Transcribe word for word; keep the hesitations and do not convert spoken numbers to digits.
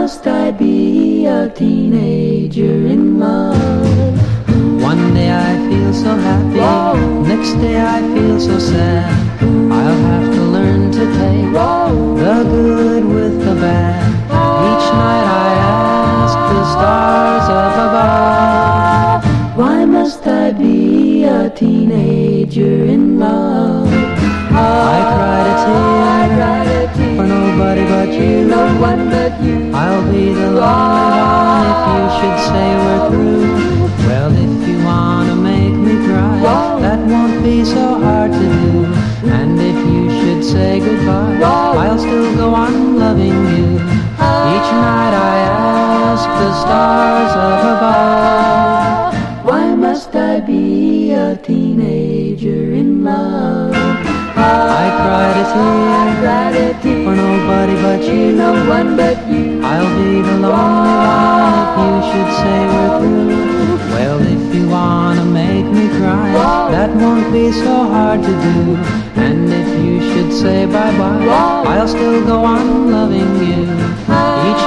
must I be a teenager in love? One day I feel so happy, Whoa. next day I feel so sad. I'll have to learn to take Whoa. the good with the bad. Each night I ask the stars up above, why must I be a teenager in love? I cried a tear, I cried a tear for nobody but you. No one but you. I'll be the lonely one if you should say we're through. Well, if you wanna make me cry, Whoa. that won't be so hard to do. And if you should say goodbye, Whoa. I'll still go on loving you. Each night I ask the stars up above, why must I be a teenager in love? I cried a I tear, cried a tear for nobody but you. No one but you. I'll be the lonely one if you should say we're through. Well, if you wanna make me cry, Whoa. that won't be so hard to do. And if you should say bye-bye, Whoa. I'll still go on loving you.